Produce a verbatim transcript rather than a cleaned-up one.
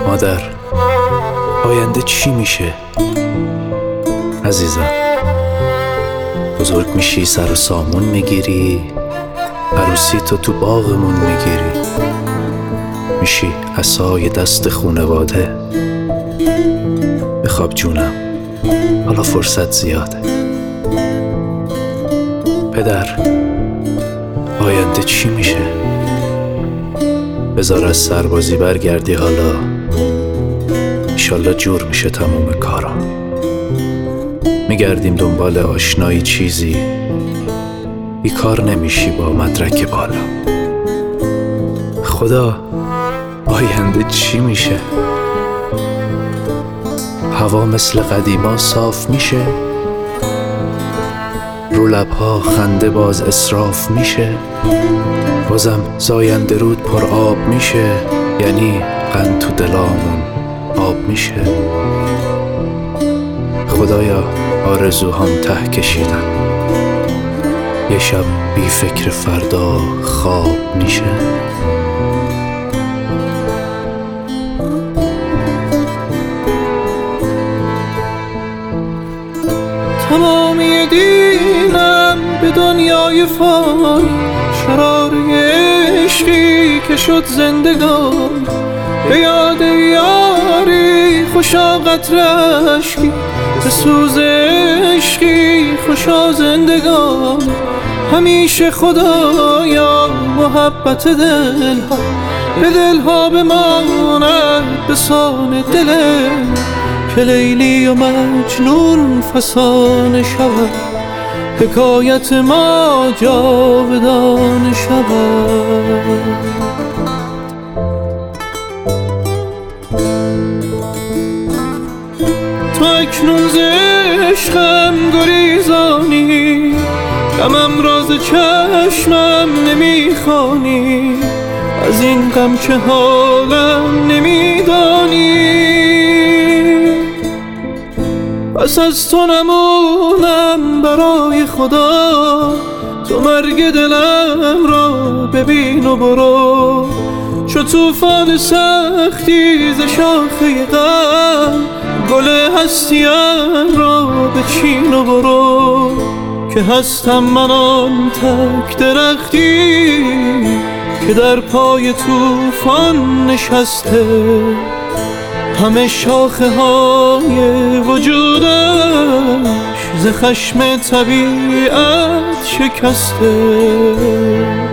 مادر، آینده چی میشه؟ عزیزم، بزرگ میشی سر و سامون میگیری، عروسی تو تو باغمون میگیری، میشی عصای دست خونواده. بخواب جونم، حالا فرصت زیاده. پدر، آینده چی میشه؟ بذار از سربازی برگردی، حالا انشالله جور میشه تموم کارا. میگردیم دنبال آشنایی چیزی، بیکار نمیشی با مدرک بالا. خدا، آینده چی میشه؟ هوا مثل قدیما صاف میشه؟ رو لبها خنده باز اسراف میشه؟ بازم زاینده رود پر آب میشه؟ یعنی قند تو دلامون آب میشه؟ خدایا، آرزوهام ته کشیدن، یه شب بی فکر فردا خواب میشه؟ تمامی دینم به دنیای فانی، شراره عشقی که شد زندگان. به یاد یاری خوشا قطره اشکی، به سوز عشقی خوشا زندگان. همیشه خدایا محبت دلها به دلها بماند به سان دل، که لیلی و مجنون فسانه شود، حکایت ما جاودانه شود. تو اکنون ز عشقم گریزانی، غمم راز چشمم نمیخوانی، از این غم که حالم نمیدانی. پس از تو نمونم برای خدا، تو مرگ دلم را ببین و برو. چو طوفان سختی ز شاخه غم، گل هستیم را بچین و برو. که هستم من آن تک درختی که در پای طوفان نشسته، همه شاخه های وجودش ز خشم طبیعت شکسته.